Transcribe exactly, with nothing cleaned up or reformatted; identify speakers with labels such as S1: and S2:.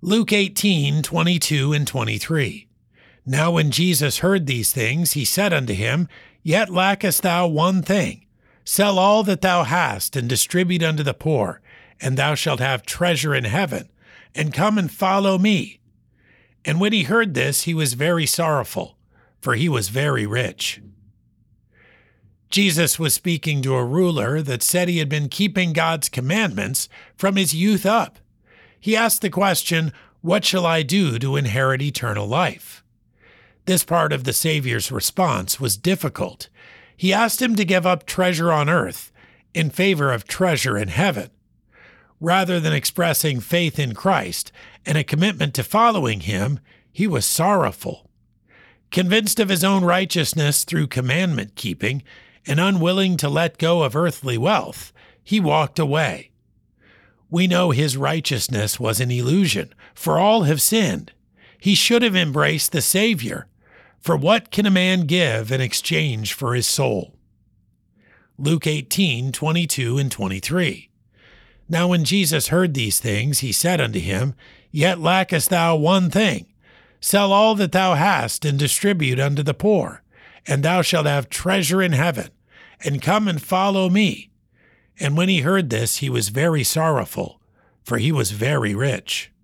S1: Luke eighteen, twenty-two and twenty-three. Now when Jesus heard these things, he said unto him, Yet lackest thou one thing. Sell all that thou hast, and distribute unto the poor, and thou shalt have treasure in heaven. And come and follow me. And when he heard this, he was very sorrowful, for he was very rich. Jesus was speaking to a ruler that said he had been keeping God's commandments from his youth up. He asked the question, What shall I do to inherit eternal life? This part of the Savior's response was difficult. He asked him to give up treasure on earth in favor of treasure in heaven. Rather than expressing faith in Christ and a commitment to following him, he was sorrowful. Convinced of his own righteousness through commandment keeping and unwilling to let go of earthly wealth, he walked away. We know his righteousness was an illusion, for all have sinned. He should have embraced the Savior. For what can a man give in exchange for his soul? Luke eighteen, twenty-two and twenty-three. Now when Jesus heard these things, he said unto him, Yet lackest thou one thing. Sell all that thou hast, and distribute unto the poor, and thou shalt have treasure in heaven. And come and follow me. And when he heard this, he was very sorrowful, for he was very rich.